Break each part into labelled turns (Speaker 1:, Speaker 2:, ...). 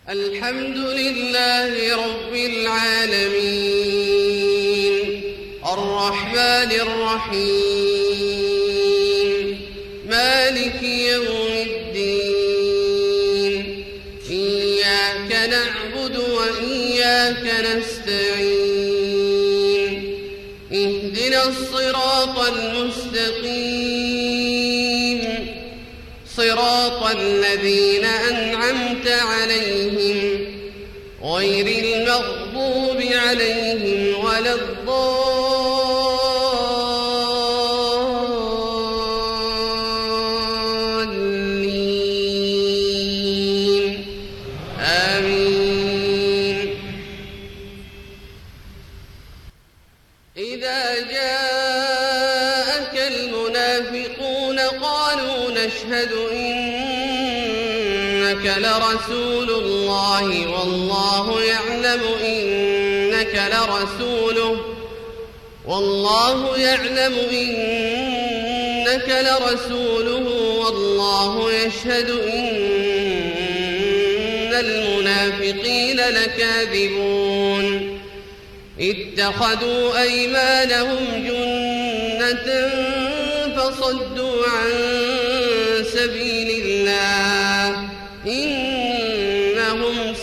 Speaker 1: الحمد لله رب العالمين الرحمن الرحيم مالك يوم الدين إياك نعبد وإياك نستعين اهدنا الصراط المستقيم صراط الذين أنعمت عليهم غير المغضوب عليهم ولا الضالين آمين. إذا جاءك المنافقون قالوا نشهد إنك لرسول الله والله يعلم إنك لرسوله والله يشهد إن المنافقين لكاذبون اتخذوا أيمانهم جنة فصدوا عن سبيل الله إنهم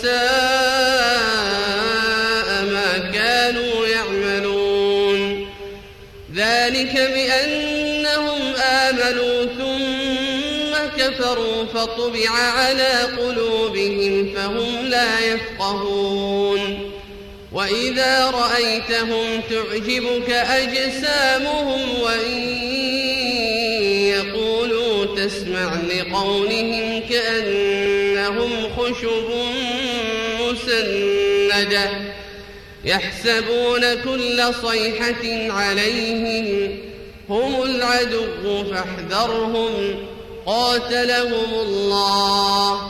Speaker 1: ساء ما كانوا يعملون. ذلك بأنهم آمنوا ثم كفروا فطبع على قلوبهم فهم لا يفقهون. وإذا رأيتهم تعجبك أجسامهم وإن يقولوا تسمع لقولهم كأنهم خشب مسندة يحسبون كل صيحة عليهم هم العدو فاحذرهم قاتلهم الله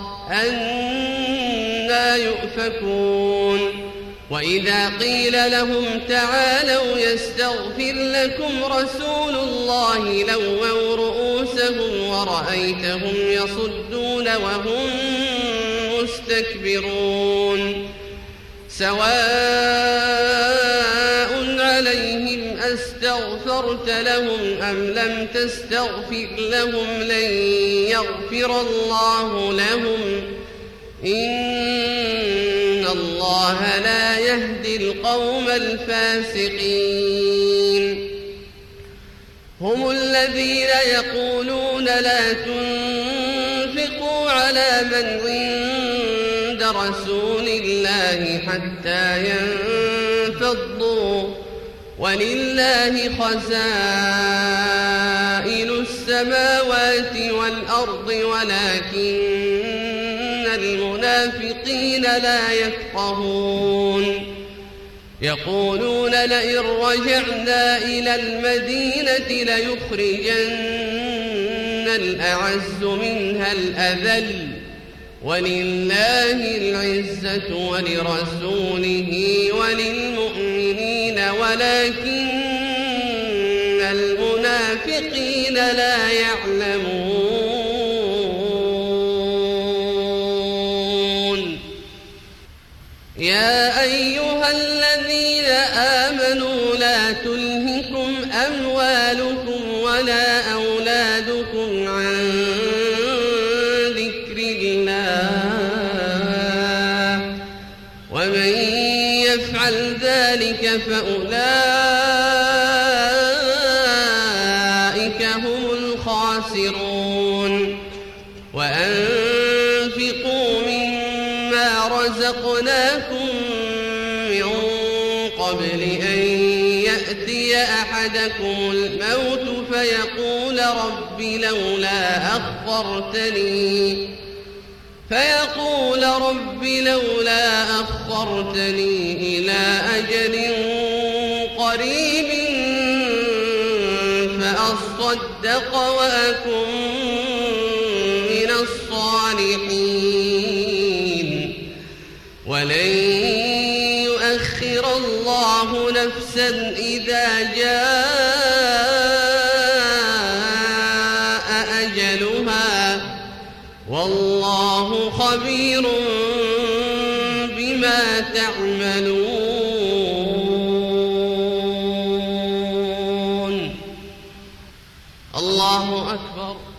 Speaker 1: أنى يؤفكون. وإذا قيل لهم تعالوا يستغفر لكم رسول الله لووا رؤوسهم ورأيتهم يصدون وهم مستكبرون. سواء عليهم أستغفرت لهم أم لم تستغفر لهم لن يغفر الله لهم إن الله لا يهدي القوم الفاسقين. هم الذين يقولون لا تنفقوا على من عند رسول الله حتى ينفضوا ولله خزائن السماوات والأرض ولكن المنافقين لا يفقهون. يقولون لئن رجعنا إلى المدينة ليخرجن الأعز منها الأذل ولله العزة ولرسوله وللمؤمنين ولكن المنافقين لا يعلمون. يا أيها الذين آمنوا لا تلهكم أموالكم ولا أولادكم عن ذكر الله ومن يفعل ذلك فأولئك هم الخاسرون. وأنفقوا مما رزقناكم من قبل أن يأتي أحدكم الموت فيقول رب لولا أخرتني إلى أجل قريب فأصدق وأكن من الصالحين ولن يؤخر الله نفسا إذا جاء أجلها والله خبير بما تعملون الله أكبر.